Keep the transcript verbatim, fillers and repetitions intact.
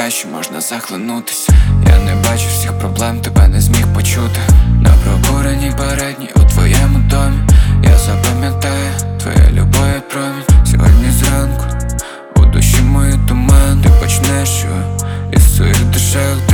що можна захлинутися. Я не бачу всіх проблем, тебе не зміг почути. На прокуреній передній у твоєму домі я запам'ятаю твоя любов і промінь. Сьогодні зранку у душі мої туман. Ти почнеш що із своїх душах